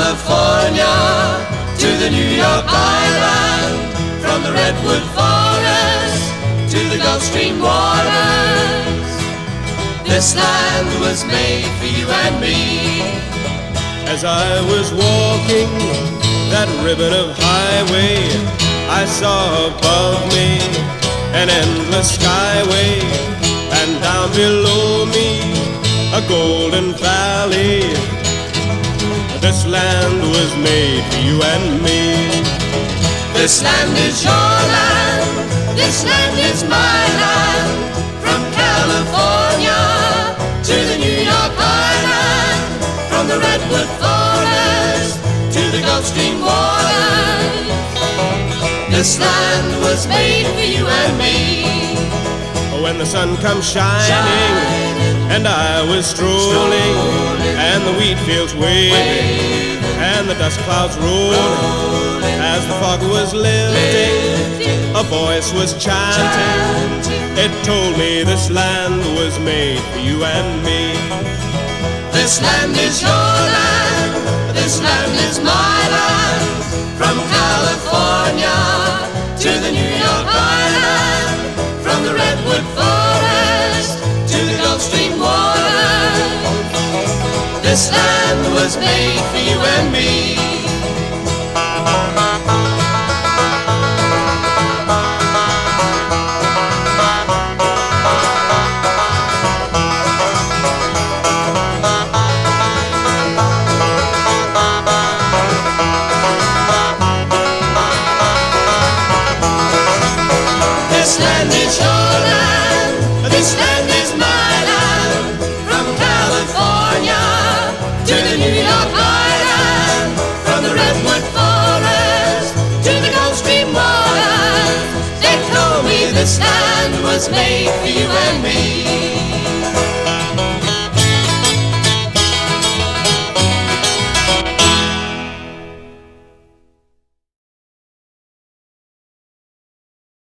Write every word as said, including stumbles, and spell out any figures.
California to the New York Island, from the Redwood Forest to the Gulf Stream waters. This land was made for you and me. As I was walking that ribbon of highway, I saw above me an endless skyway, and down below me a golden valley. This land was made for you and me. This land is your land, this land is my land, from California to the New York Island, from the Redwood Forest to the Gulf Stream waters. This land was made for you and me. When the sun comes shining, shining and I was strolling, strolling and the wheat fields waving, waving and the dust clouds rolling, rolling as the fog was lifting, lifting a voice was chanting, chanting. It told me this land was made for you and me. This land is your land, this land is my land, from California to the New York Island, from the Redwood Forest to the Gulf Stream waters. This land was made for you and me. This land is your land, this land is my land, from California to the New York Island, from the Redwood Forest to the Gulf Stream waters. They told me this land was made for you and